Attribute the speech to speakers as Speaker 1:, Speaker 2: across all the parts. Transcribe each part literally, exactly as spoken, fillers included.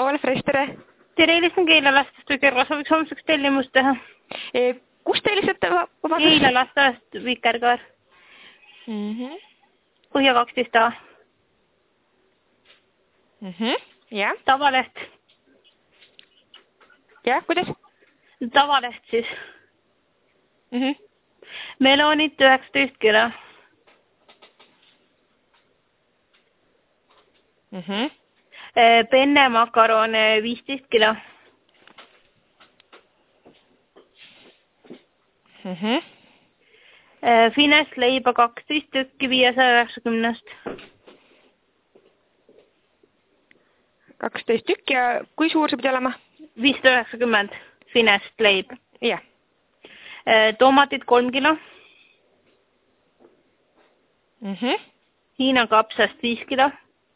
Speaker 1: Ole Fresh, tere!
Speaker 2: Tere, helistan Keila-lastast või Kerva sooviks homseks tellimust teha.
Speaker 1: E, kus te helistate?
Speaker 2: Keila-lastast Vikerkaar.
Speaker 1: Mm -hmm.
Speaker 2: Põhja kaksteist A.
Speaker 1: Mm -hmm. Ja?
Speaker 2: Tavaleht.
Speaker 1: Ja, kuidas?
Speaker 2: Tavaleht siis.
Speaker 1: Mm -hmm.
Speaker 2: Meloonit üheksateist kilo.
Speaker 1: Mm -hmm.
Speaker 2: Penne makarone viisteist kilo.
Speaker 1: Mm -hmm.
Speaker 2: Finest leiba kaksteist tükki viiesaja üheksakümnest.
Speaker 1: kaksteist tükki ja kui suur see pidi olema?
Speaker 2: viissada üheksakümmend Finest leib.
Speaker 1: Jah.
Speaker 2: Tomatid kolm kilo.
Speaker 1: Mm -hmm.
Speaker 2: Hiina kapsast viis kilo.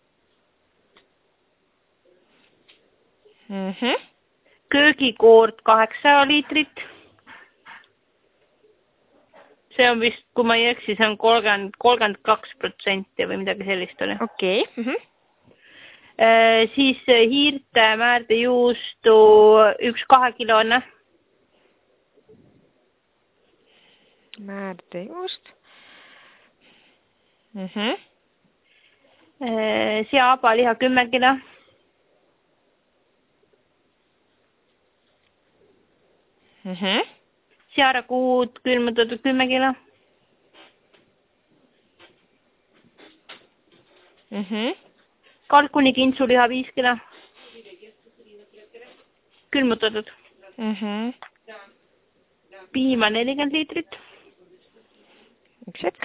Speaker 1: Mm -hmm.
Speaker 2: Köögikoort kaheksa liitrit. See on vist, kui ma ei eksi, see on kolmkümmend, kolmkümmend kaks protsenti või midagi sellist oli.
Speaker 1: Okei. Okay. Mm -hmm.
Speaker 2: e, siis hiirte määrdejuustu üks kahekilone.
Speaker 1: Määrdejuust. Mm -hmm.
Speaker 2: e, seaabaliha kümme kilo.
Speaker 1: Mm -hmm.
Speaker 2: Searakuud külmutatud kümme kilo.
Speaker 1: Mm -hmm.
Speaker 2: Kalkuni kintsuliha viis kilo. Külmutatud.
Speaker 1: Mm -hmm.
Speaker 2: Piima nelikümmend liitrit.
Speaker 1: Üks hetk.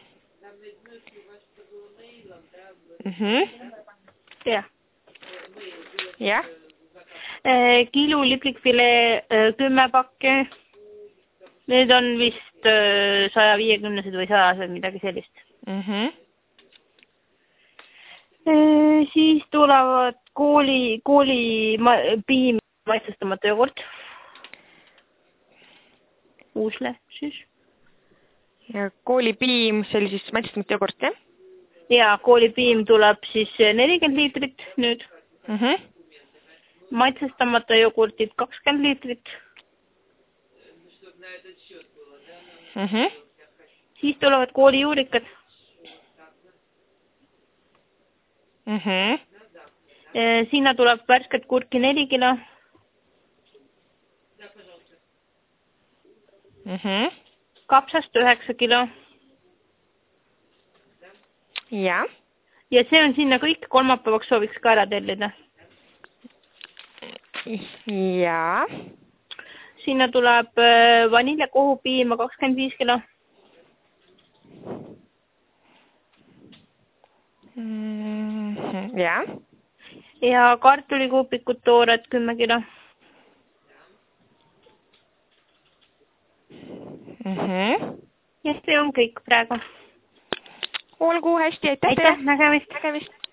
Speaker 1: Mm -hmm.
Speaker 2: Jah.
Speaker 1: Jah.
Speaker 2: E, kilu liplikfilee kümme pakki. Need on vist saja viiekümnesed või sajased, midagi sellist.
Speaker 1: Mm -hmm.
Speaker 2: e, siis tulevad kooli, kooli ma, piim maitsestamata jogurt. Uus leht siis.
Speaker 1: Ja koolipiim, see oli siis maitsestamata jogurt, jah?
Speaker 2: Ja koolipiim tuleb siis nelikümmend liitrit nüüd.
Speaker 1: Mm -hmm.
Speaker 2: Maitsestamata jogurtid kakskümmend liitrit.
Speaker 1: Mm -hmm.
Speaker 2: Siis tulevad koolijuurikad.
Speaker 1: Mm -hmm.
Speaker 2: E, sinna tuleb värsket kurki neli kilo.
Speaker 1: Mm -hmm.
Speaker 2: Kapsast üheksa kilo.
Speaker 1: Ja.
Speaker 2: Ja see on sinna kõik, kolmapäevaks sooviks ka ära tellida.
Speaker 1: Ja.
Speaker 2: Sinna tuleb vaniljakohupiima kakskümmend viis kilo.
Speaker 1: Mm -hmm. Ja.
Speaker 2: Ja kartulikuupikud toored kümme kilo.
Speaker 1: Mm -hmm.
Speaker 2: Ja see on kõik praegu.
Speaker 1: Olgu hästi, aitäh
Speaker 2: teile. Aitäh, nägemist.
Speaker 1: Nägemist.